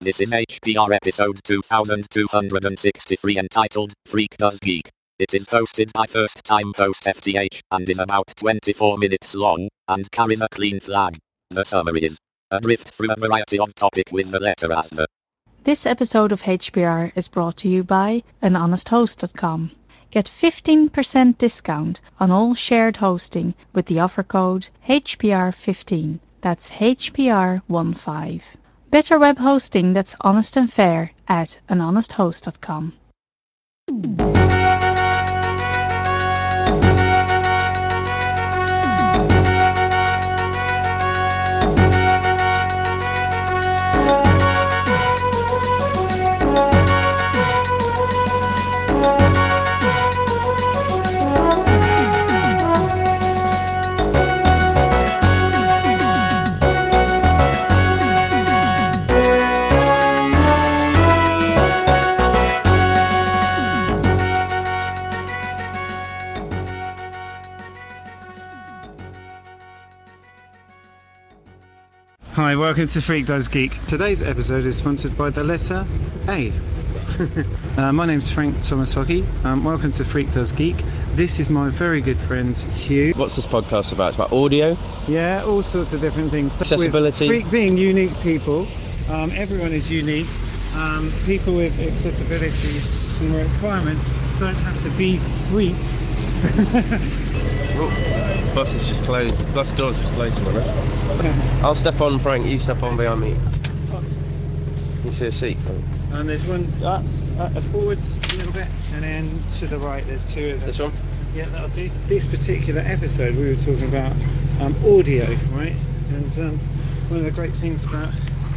This is HPR episode 2263 entitled Freak Does Geek. It is hosted by first time host FTH and is about 24 minutes long and carries a clean flag. The summary is a drift through a variety of topic with the letter as the. This episode of HPR is brought to you by anhonesthost.com. Get 15% discount on all shared hosting with the offer code HPR15. That's HPR15. Better web hosting that's honest and fair at anhonesthost.com. Hi, welcome to Freak Does Geek. Today's episode is sponsored by the letter A. My name's Frank Thomas Hockey. Welcome to Freak Does Geek. This is my very good friend Hugh. What's this podcast about? It's about audio? Yeah, all sorts of different things. Accessibility? With Freak being unique people. Everyone is unique. People with accessibility and requirements don't have to be freaks. Bus is just closed. Bus door's just closed on it. I'll step on, Frank. You step on behind me. You see a seat, Frank? And there's one forwards a little bit, and then to the right there's two of them. This one? Yeah, that'll do. This particular episode we were talking about audio, right? And one of the great things about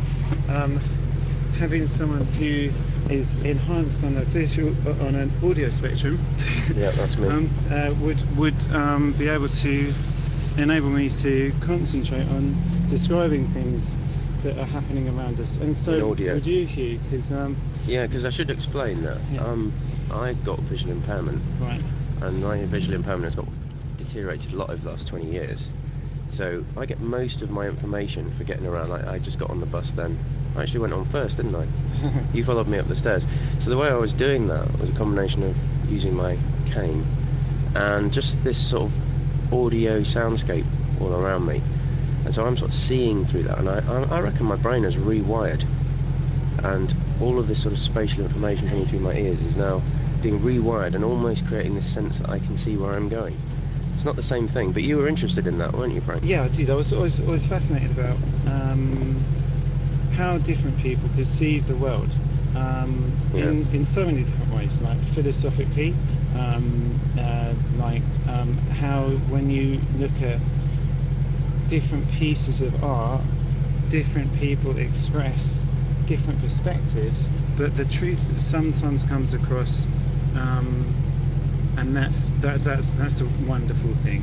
having someone who is enhanced on an audio spectrum, yeah, that's me. would be able to enable me to concentrate on describing things that are happening around us. And so would you, Hugh? Because yeah, because I should explain that. Yeah. I've got visual impairment, right, and my visual impairment has got deteriorated a lot over the last 20 years. So I get most of my information for getting around. Like I just got on the bus then. I actually went on first, didn't I? You followed me up the stairs. So the way I was doing that was a combination of using my cane and just this sort of audio soundscape all around me. And so I'm sort of seeing through that, and I reckon my brain has rewired, and all of this sort of spatial information coming through my ears is now being rewired and almost creating this sense that I can see where I'm going. It's not the same thing, but you were interested in that, weren't you, Frank? Yeah, I did. I was always fascinated about how different people perceive the world in so many different ways, like philosophically, how when you look at different pieces of art, different people express different perspectives, but the truth that sometimes comes across, and that's a wonderful thing.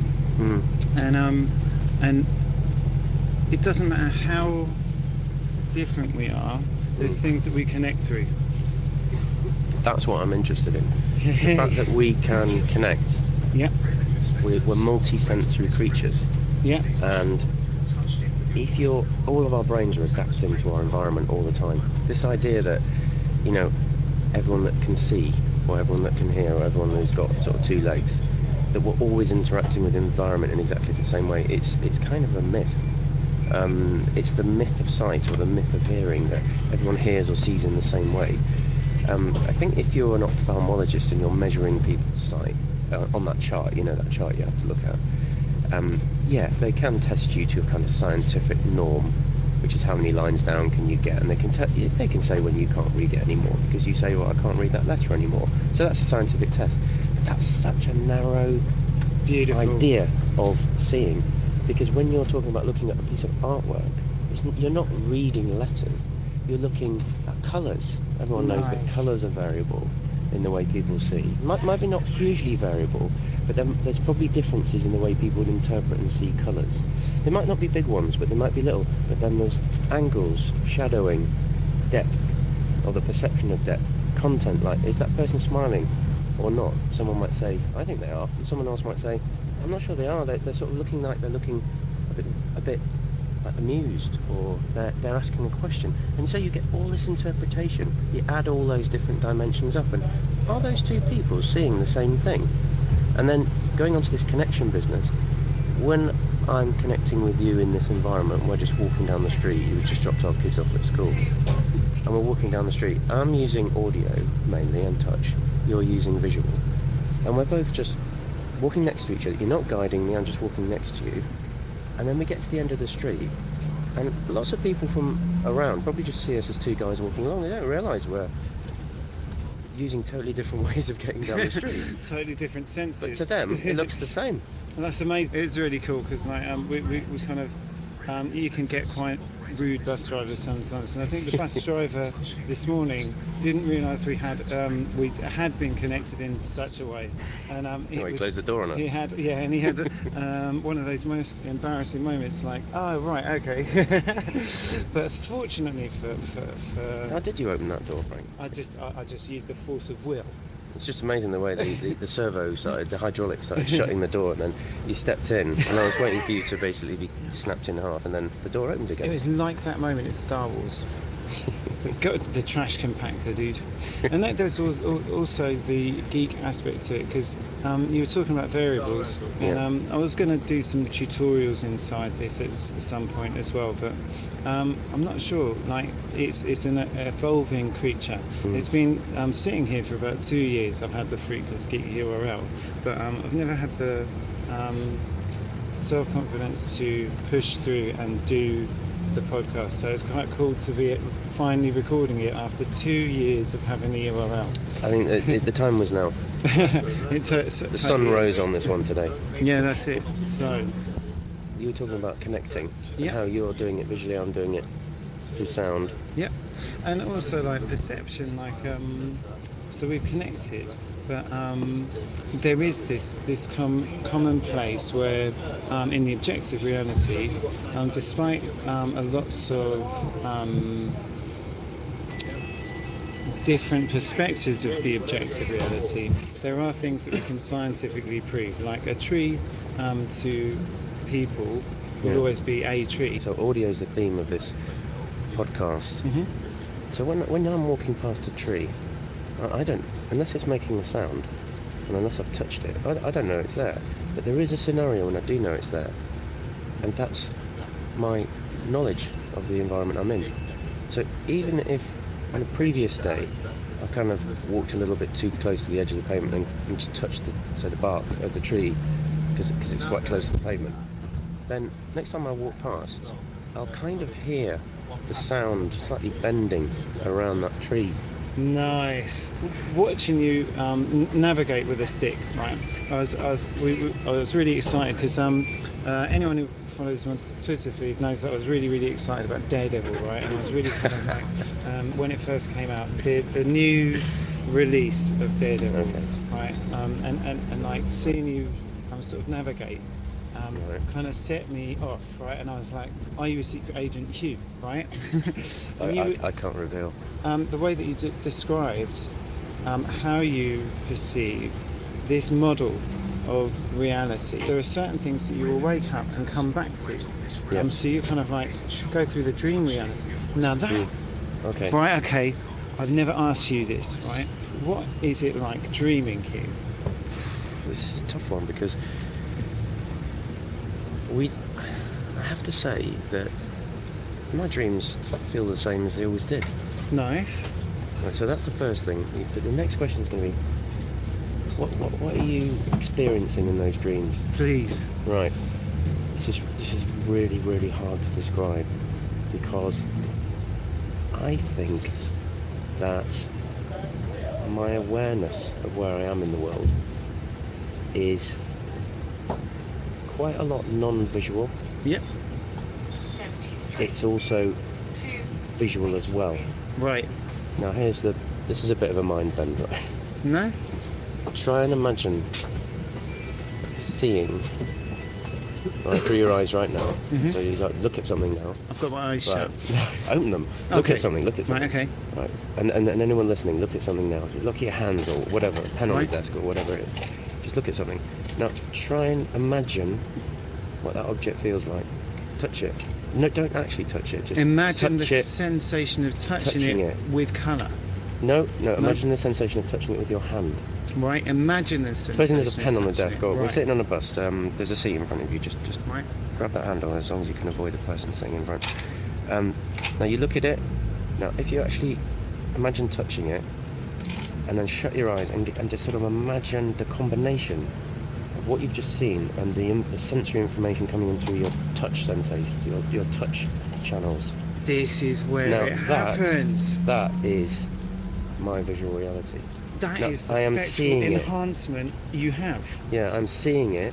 And it doesn't matter how different we are, there's things that we connect through. That's what I'm interested in. The fact that we can connect. Yeah. We're multi-sensory creatures. Yeah. And if all of our brains are adapting to our environment all the time. This idea that, everyone that can see, or everyone that can hear, or everyone who's got sort of two legs, that we're always interacting with the environment in exactly the same way, it's kind of a myth. It's the myth of sight or the myth of hearing, that everyone hears or sees in the same way. I think if you're an ophthalmologist and you're measuring people's sight on that chart, that chart you have to look at, they can test you to a kind of scientific norm, which is how many lines down can you get, and they can say when you can't read it anymore because you say, well, I can't read that letter anymore. So that's a scientific test. But that's such a narrow idea of seeing, because when you're talking about looking at a piece of artwork, you're not reading letters, you're looking at colours. Everyone knows that colours are variable in the way people see. Might be not hugely variable, but then there's probably differences in the way people would interpret and see colours. They might not be big ones, but they might be little. But then there's angles, shadowing, depth, or the perception of depth, content, like, is that person smiling or not? Someone might say, I think they are, and someone else might say, I'm not sure they are. They're sort of looking like they're looking a bit amused, or they're asking a question, and so you get all this interpretation. You add all those different dimensions up, and are those two people seeing the same thing? And then going on to this connection business, when I'm connecting with you in this environment, we're just walking down the street, we've just dropped our kids off at school, and we're walking down the street. I'm using audio mainly and touch, you're using visual, and we're both just walking next to each other. You're not guiding me, I'm just walking next to you. And then we get to the end of the street, and lots of people from around probably just see us as two guys walking along. They don't realise we're using totally different ways of getting down the street. Totally different senses. But to them, it looks the same. And that's amazing. It's really cool because like we kind of you can get quite rude bus drivers sometimes, and I think the bus driver this morning didn't realise we had been connected in such a way, and he closed the door on us. He had one of those most embarrassing moments, like, oh right, okay. But fortunately for how did you open that door, Frank? I just used the force of will. It's just amazing the way the servo started, the hydraulic started shutting the door, and then you stepped in, and I was waiting for you to basically be snapped in half, and then the door opened again. It was like that moment in Star Wars. The trash compactor, dude. And there's also the geek aspect to it, because you were talking about variables, and I was going to do some tutorials inside this at some point as well, but I'm not sure. Like, it's an evolving creature. It's been sitting here for about 2 years. I've had the Freak Does Geek URL, but I've never had the self-confidence to push through and do the podcast, so it's quite cool to be finally recording it after 2 years of having the URL. I think the time was now. The sun rose on this one today. Yeah, that's it. So you were talking about connecting, and how you're doing it visually, I'm doing it through sound. Yep. And also like perception, like so we've connected, but there is this common place where in the objective reality, despite lots of different perspectives of the objective reality, there are things that we can scientifically prove, like a tree to people will always be a tree. So audio is the theme of this podcast. So when I'm walking past a tree, I don't, unless it's making a sound, and unless I've touched it, I don't know it's there. But there is a scenario when I do know it's there, and that's my knowledge of the environment I'm in. So even if on a previous day I kind of walked a little bit too close to the edge of the pavement and just touched the bark of the tree because it's quite close to the pavement, then next time I walk past, I'll kind of hear the sound slightly bending around that tree. Nice. Watching you navigate with a stick, right? I was really excited because anyone who follows my Twitter feed knows that I was really, really excited about Daredevil, right? And I was really kind of like when it first came out, the new release of Daredevil, right? And like seeing you sort of navigate. Kind of set me off, right? And I was like, are you a secret agent Hugh, right? I can't reveal. The way that you described how you perceive this model of reality, there are certain things that you will wake up and come back to. So you kind of like go through the dream reality. Now that, right, okay, I've never asked you this, right? What is it like dreaming, Hugh? This is a tough one because I have to say that my dreams feel the same as they always did. Nice. Right, so that's the first thing. But the next question is going to be, what are you experiencing in those dreams? Please. Right. This is really, really hard to describe because I think that my awareness of where I am in the world is quite a lot non-visual. Yep. It's also visual as well. Right. Now this is a bit of a mind bend, right? No? Try and imagine seeing right through your eyes right now. So you look at something now. I've got my eyes shut. Open them. Look at something. Right, okay. Right. And anyone listening, look at something now. Look at your hands or whatever, a pen on the desk or whatever it is. Just look at something. Now try and imagine what that object feels like. Touch it. No, don't actually touch it. Just Imagine touch the it. sensation of touching touching it it. with colour. No. Imagine the sensation of touching it with your hand. Right, imagine the sensation. Supposing there's a pen on the desk, or right. we're sitting on a bus. There's a seat in front of you. Just right. grab that handle as long as you can avoid the person sitting in front. Now you look at it. Now, if you actually imagine touching it, and then shut your eyes and just sort of imagine the combination of what you've just seen and the sensory information coming in through your touch sensations, your touch channels. This is where Now, it happens. That is my visual reality. That now, is the I am spectral seeing enhancement you have. Yeah, I'm seeing it,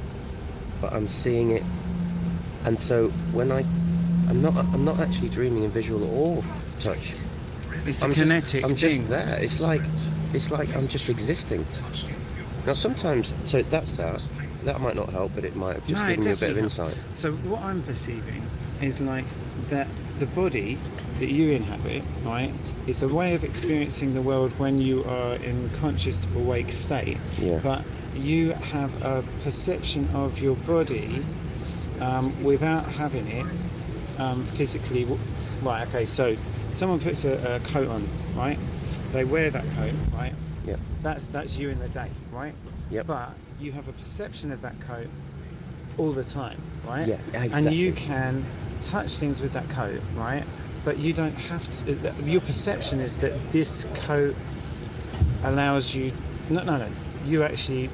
but I'm seeing it, and so when I'm not actually dreaming in visual or touch. It's a kinetic I'm thing. just there. It's like I'm just existing. Now sometimes, so that might not help, but it might have just given you a bit of insight. So what I'm perceiving is like that the body that you inhabit, right, is a way of experiencing the world when you are in conscious awake state. Yeah. But you have a perception of your body without having it physically. Right, okay, so someone puts a coat on, right? They wear that coat, right? Yep. That's you in the day, right? Yep. But you have a perception of that coat all the time, right? Yeah, exactly. And you can touch things with that coat, right? But you don't have to. Your perception is that this coat allows you. No. You actually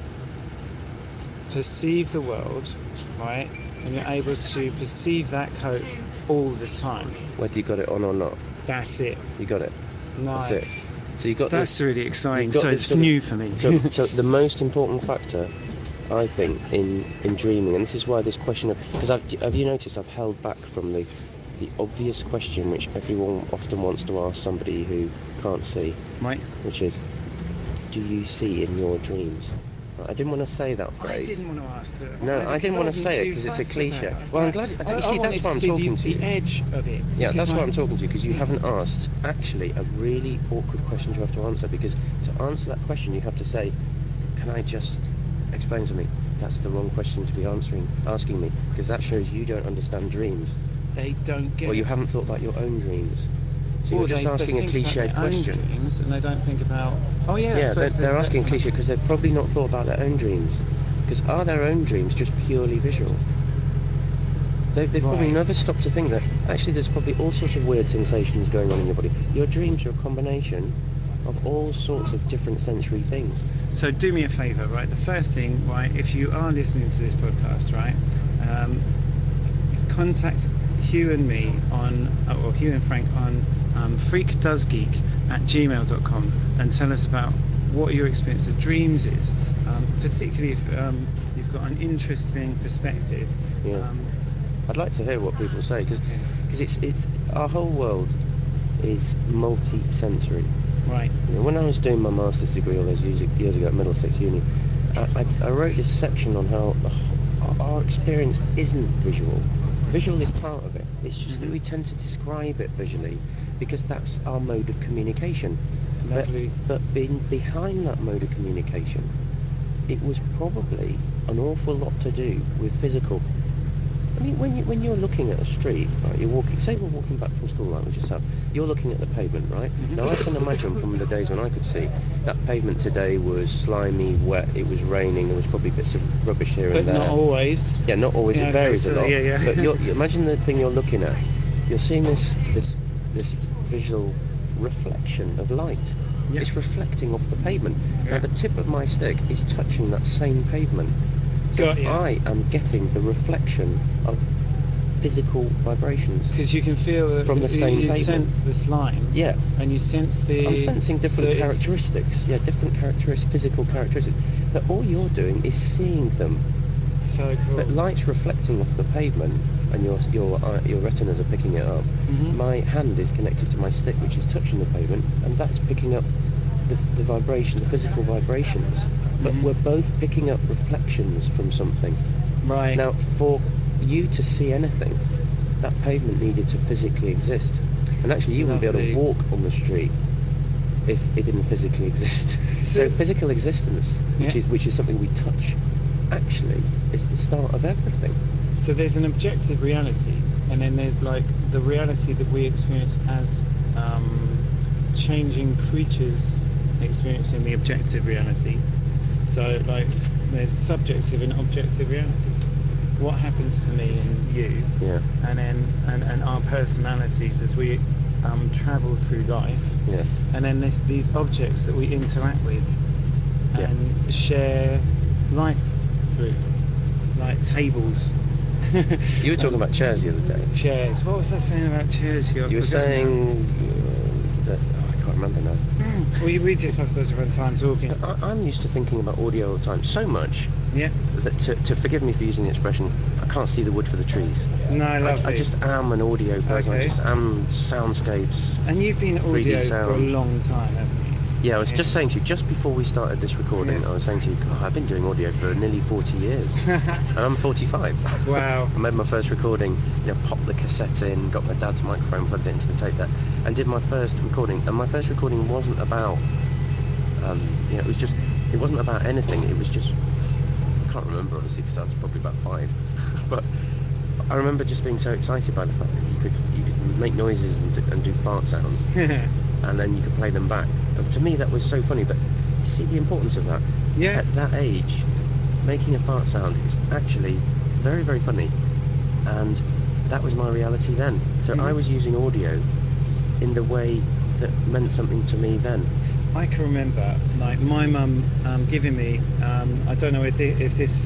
perceive the world, right? And you're able to perceive that coat all the time. Whether you got it on or not. That's it. You got it. Nice. That's it. So you got. That's really exciting. So it's new for me. So the most important factor, I think, in dreaming, and this is why this question of, because have you noticed I've held back from the obvious question which everyone often wants to ask somebody who can't see, right? Which is, do you see in your dreams? I didn't want to say that phrase. I didn't want to ask that. No, I didn't want to say it because it's a cliche. Well, I'm glad. You see, that's why I'm talking to you. The edge of it. Yeah, that's why I'm talking to you, because you haven't asked actually a really awkward question to have to answer. Because to answer that question, you have to say, "Can I just explain something?" That's the wrong question to be asking me, because that shows you don't understand dreams. They don't get. Or you haven't thought about your own dreams. So you're just they asking a cliched question. Own dreams, and they don't think about. Oh yeah. Yeah, they're asking cliche because they've probably not thought about their own dreams. Because are their own dreams just purely visual? They've probably never stopped to think that actually there's probably all sorts of weird sensations going on in your body. Your dreams are a combination of all sorts of different sensory things. So do me a favour, right? The first thing, right, if you are listening to this podcast, right, contact Hugh and me on, or Hugh and Frank on freakdoesgeek@gmail.com and tell us about what your experience of dreams is, particularly if you've got an interesting perspective. Yeah. I'd like to hear what people say, because it's our whole world is multi-sensory. Right. You know, when I was doing my master's degree all those years ago at Middlesex Uni, I wrote this section on how our experience isn't visual. Visual is part of it. It's just that we tend to describe it visually because that's our mode of communication. Lovely. But behind that mode of communication, it was probably an awful lot to do with physical. I mean, when you're looking at a street, right, you're walking. Say we're walking back from school, like we just have. You're looking at the pavement, right? Now I can imagine from the days when I could see that pavement today was slimy, wet. It was raining. There was probably bits of rubbish here and there. But not always. Yeah, not always. Yeah, It varies a lot. Yeah. But you imagine the thing you're looking at. You're seeing this visual reflection of light. Yeah. It's reflecting off the pavement. Yeah. Now the tip of my stick is touching that same pavement. So I am getting the reflection of physical vibrations. Because you can feel from the same pavement. You sense the slime. Yeah. And you sense the. I'm sensing different characteristics. Yeah, different physical characteristics. But all you're doing is seeing them. So cool. But light's reflecting off the pavement, and your retinas are picking it up. My hand is connected to my stick, which is touching the pavement, and that's picking up the vibration, the physical vibrations. But we're both picking up reflections from something. Right. Now, for you to see anything, that pavement needed to physically exist. And actually, you wouldn't be able to walk on the street if it didn't physically exist. So physical existence, which is something we touch, actually is the start of everything. So there's an objective reality, and then there's like the reality that we experience as changing creatures experiencing the objective reality. So like there's subjective and objective reality. What happens to me and you, Yeah. and then and our personalities as we travel through life, Yeah. and then there's these objects that we interact with and share life through, like tables. You were talking about chairs the other day. Chairs. What was I saying about chairs here? You were saying that I can't remember now. We just have such a fun time talking. I'm used to thinking about audio all the time, so much Yeah. that to forgive me for using the expression, I can't see the wood for the trees. No, lovely. I just am an audio person. Okay. I just am soundscapes. And you've been 3D audio for a sound. long time, haven't you? Yeah, I was just saying to you, just before we started this recording, Yeah. I was saying to you, God, I've been doing audio for nearly 40 years. And I'm 45. Wow. I made my first recording, popped the cassette in, got my dad's microphone, plugged it into the tape deck, and did my first recording. And my first recording wasn't about, it wasn't about anything. It was just, I can't remember obviously because I was probably about 5. But I remember just being so excited by the fact that you could make noises and do fart sounds, and then you could play them back. And to me that was so funny. But you see the importance of that? Yeah. At that age, making a fart sound is actually very, very funny. And that was my reality then. So I was using audio in the way that meant something to me then. I can remember, like, my mum giving me, I don't know if this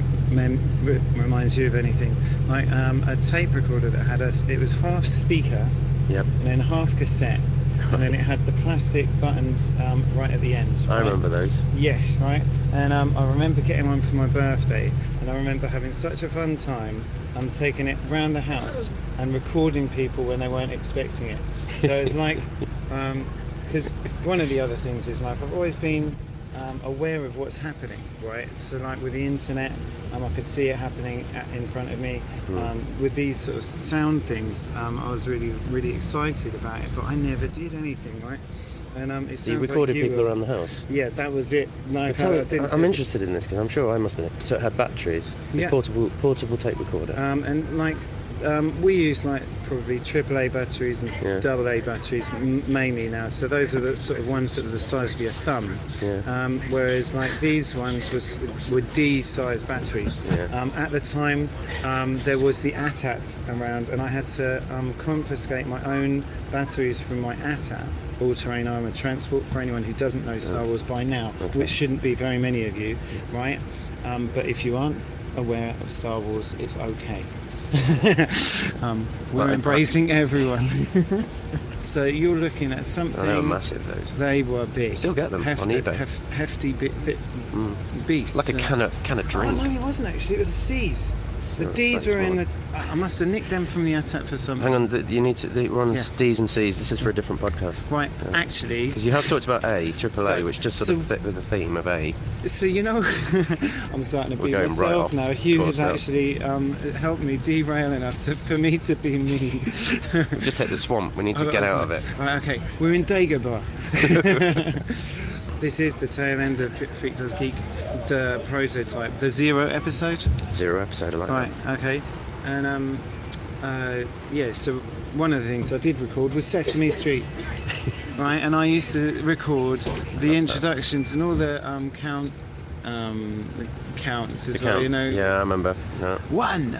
reminds you of anything, like a tape recorder that had it was half speaker, Yep. and then half cassette, and then it had the plastic buttons right at the end. I right? remember those. Yes, right. And I remember getting one for my birthday, and I remember having such a fun time taking it round the house and recording people when they weren't expecting it. So it's like, because one of the other things is, like, I've always been aware of what's happening, right? So like with the internet, I could see it happening in front of me. With these sort of sound things, I was really, really excited about it, but I never did anything, right? And it sounds You recorded like you people were, around the house. Yeah, that was it. No, So I didn't. I'm interested in this because I'm sure I must have. So it had batteries, Yeah. portable tape recorder. And like we use like probably AAA batteries and AA batteries mainly now. So those are the sort of ones that are the size of your thumb. Yeah. Whereas like these ones were D size batteries. Yeah. At the time, there was the ATAT around, and I had to confiscate my own batteries from my ATAT. All-terrain armoured transport, for anyone who doesn't know Star Wars by now, which shouldn't be very many of you, right? But if you aren't aware of Star Wars, it's okay. We're embracing everyone. So you're looking at something. Oh, they were massive, those. They were big. Still get them on eBay. Hefty beasts. Like a can of drink. Oh no, it wasn't actually. It was a C's. The D's were in the. I must have nicked them from the ATAT for something. Hang on, you need to. We're on D's and C's. This is for a different podcast. Right, actually. Because you have talked about AAA, which just sort of fit with the theme of A. So you know, I'm starting to be going myself right off now. Hugh has course now. actually helped me derail enough for me to be me. We've just hit the swamp. We need to get out of it. Right, okay, we're in Dagobah. This is the tail end of Freak Does Geek, the prototype, the 0 episode. 0 episode, I like Right, okay. And so one of the things I did record was Sesame Street. Right, and I used to record the introductions and all the counts as well, you know. Yeah, I remember. Yeah. 1,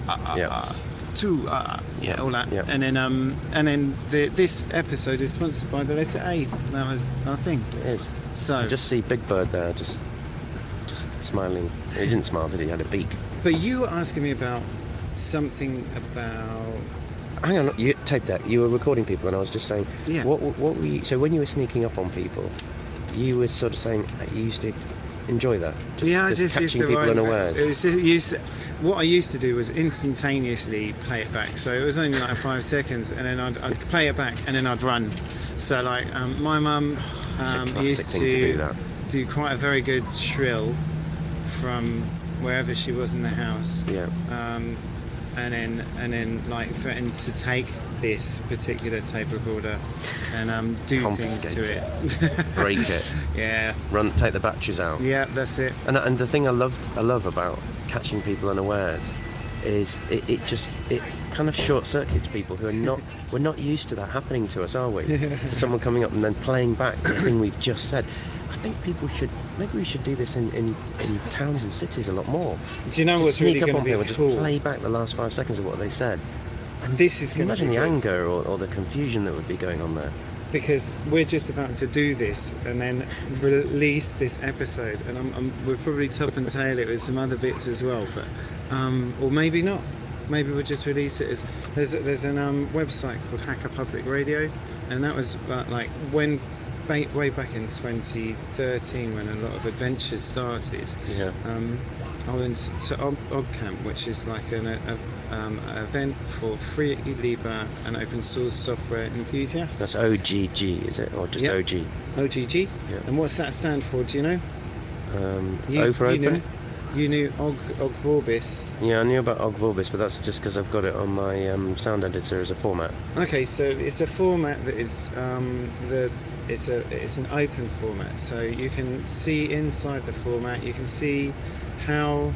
2, all that. Yeah. And then this episode is sponsored by the letter A. That was our thing. It is. So I just see Big Bird there, just smiling. He didn't smile, did he? He had a beak. But you were asking me about something about. Hang on, tape deck. You were recording people, and I was just saying. Yeah. What were you? So when you were sneaking up on people, you were sort of saying you used to enjoy that. Just catching people unawares. It was just what I used to do was instantaneously play it back. So it was only like 5 seconds, and then I'd play it back, and then I'd run. So like my mum used to do quite a very good shrill from wherever she was in the house. Yeah. And then like threatened to take this particular tape recorder and do things to it. Break it. Yeah. Take the batteries out. Yeah, that's it. And the thing I love about catching people unawares is it kind of short circuits people who are not we're not used to that happening to us, are we? To someone coming up and then playing back the thing we've just said. I think maybe we should do this in towns and cities a lot more. Do you know just what's sneak really up going on to be people, cool? just play back the last 5 seconds of what they said. And this is going to imagine be the good. anger or the confusion that would be going on there. Because we're just about to do this and then release this episode, and we'll probably top and tail it with some other bits as well, but or maybe not. Maybe we'll just release it as there's an website called Hacker Public Radio, and that was like when way back in 2013 when a lot of adventures started. Yeah. I went to OggCamp, which is like an event for free Libre and open source software enthusiasts. That's OGG, is it, or just OG? OGG. Yeah. And what's that stand for? Do you know? O for open. You knew Ogg Vorbis. Yeah, I knew about Ogg Vorbis, but that's just because I've got it on my sound editor as a format. Okay, so it's a format that is it's an open format, so you can see inside the format. You can see how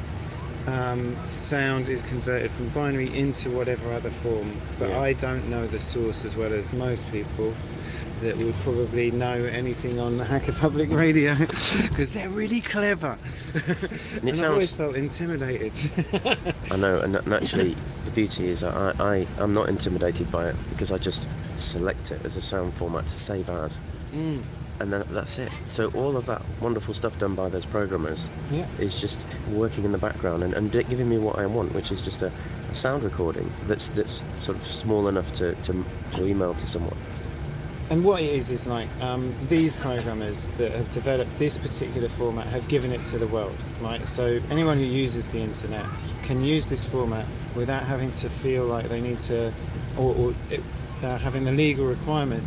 sound is converted from binary into whatever other form. But Yeah. I don't know the source as well as most people that would probably know anything on the Hacker Public Radio because they're really clever. And I've always felt intimidated. I know, and actually the beauty is I'm not intimidated by it because I just select it as a sound format to save as. And then that's it. So all of that wonderful stuff done by those programmers is just working in the background and giving me what I want, which is just a sound recording that's sort of small enough to email to someone. And what it is like these programmers that have developed this particular format have given it to the world, right? So anyone who uses the internet can use this format without having to feel like they need to, or having a legal requirement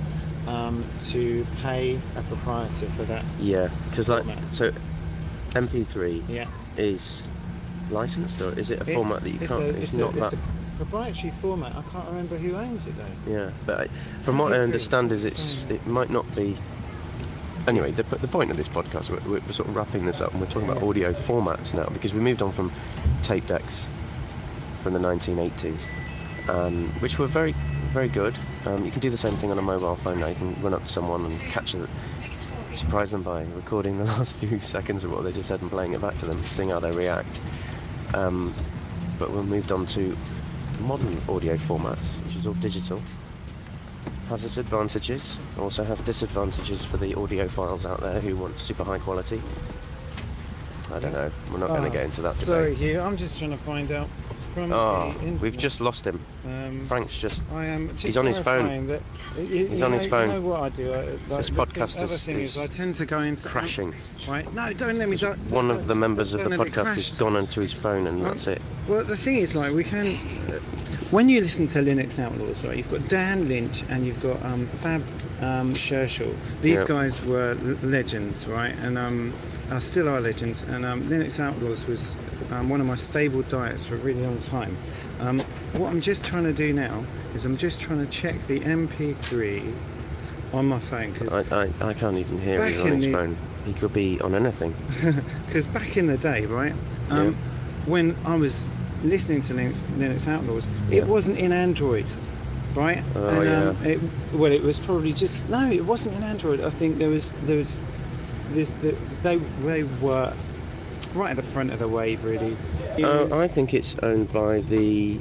to pay a proprietor for that. Yeah, because so MP3 is licensed, or is it a format that you can't? It's not that. Proprietary format. I can't remember who owns it though. Yeah, but from what I understand is it might not be. Anyway, the point of this podcast, we're sort of wrapping this up, and we're talking about audio formats now because we moved on from tape decks from the 1980s, which were very, very good. You can do the same thing on a mobile phone now. You can run up to someone and surprise them by recording the last few seconds of what they just said and playing it back to them, seeing how they react. But we moved on to modern audio formats, which is all digital. Has its advantages, also has disadvantages for the audiophiles out there who want super high quality. I don't know, we're not going to get into that debate. Sorry Hugh, I'm just trying to find out from the internet. We've just lost him. Frank's just... I am just he's on his phone. That he's on his phone. You know what I do? This podcast is I tend to go into... crashing. Right? No, don't let me... One of the members of the podcast has gone onto his phone and that's it. Well, the thing is, like, we can... when you listen to Linux Outlaws, right, you've got Dan Lynch and you've got Fab Scherschel. These guys were legends, right? And still are legends. And Linux Outlaws was one of my stable diets for a really long time. What I'm just trying to do now is I'm just trying to check the MP3 on my phone. Cause I can't even hear he's on his phone. He could be on anything. Because back in the day, right, when I was listening to Linux Outlaws, it wasn't in Android, right? It was probably just... No, it wasn't in Android. I think there was this... They were right at the front of the wave, really. I think it's owned by the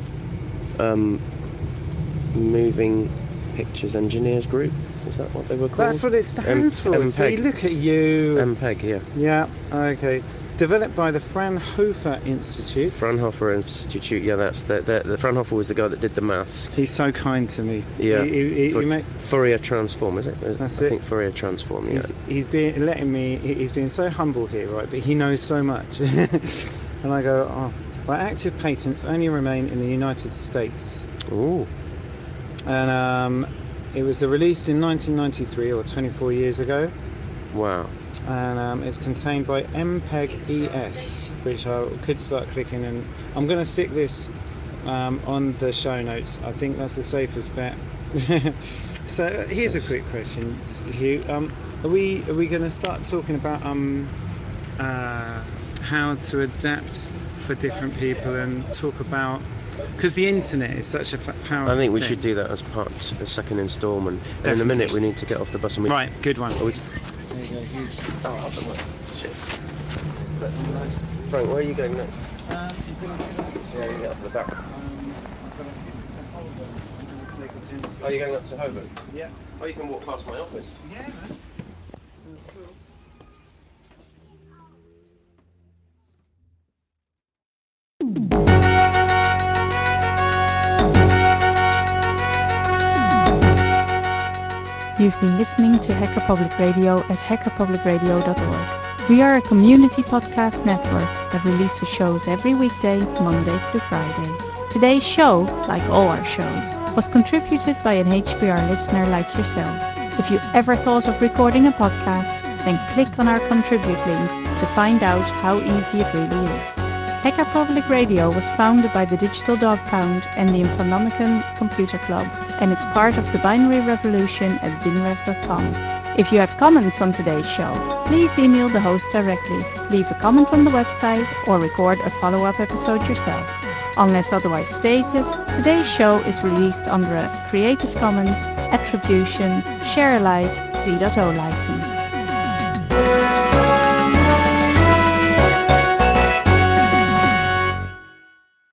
Moving Pictures Engineers Group. Is that what they were called? That's what it stands for. MPEG. See, look at you. MPEG, yeah. Yeah, okay. Developed by the Fraunhofer Institute. Fraunhofer Institute, yeah, that's the Fraunhofer was the guy that did the maths. He's so kind to me. Yeah. Fourier transform, is it? That's I think Fourier transform, yeah. He's being so humble here, right? But he knows so much. And I go, my active patents only remain in the United States. Ooh. And it was released in 1993, or 24 years ago. Wow. And it's contained by MPEG-ES, which I could start clicking, and I'm going to stick this on the show notes. I think that's the safest bet. So here's a quick question, Hugh. Are we going to start talking about how to adapt for different people and talk about Because the internet is such a powerful I think we thing. should do that as part the second instalment. And in a Definitely. minute we need to get off the bus and we... Right, good one. Oh, shit. Frank, where are you going next? Yeah, you get off the back. Oh, you're going up to Holborn? Yeah. Oh, you can walk past my office. Yeah, man. Sounds cool. You've been listening to Hacker Public Radio at hackerpublicradio.org. We are a community podcast network that releases shows every weekday, Monday through Friday. Today's show, like all our shows, was contributed by an HPR listener like yourself. If you ever thought of recording a podcast, then click on our contribute link to find out how easy it really is. Hacker Public Radio was founded by the Digital Dog Pound and the Infonomicon Computer Club and is part of the binary revolution at binrev.com. If you have comments on today's show, please email the host directly, leave a comment on the website, or record a follow-up episode yourself. Unless otherwise stated, today's show is released under a Creative Commons Attribution Share Alike 3.0 license.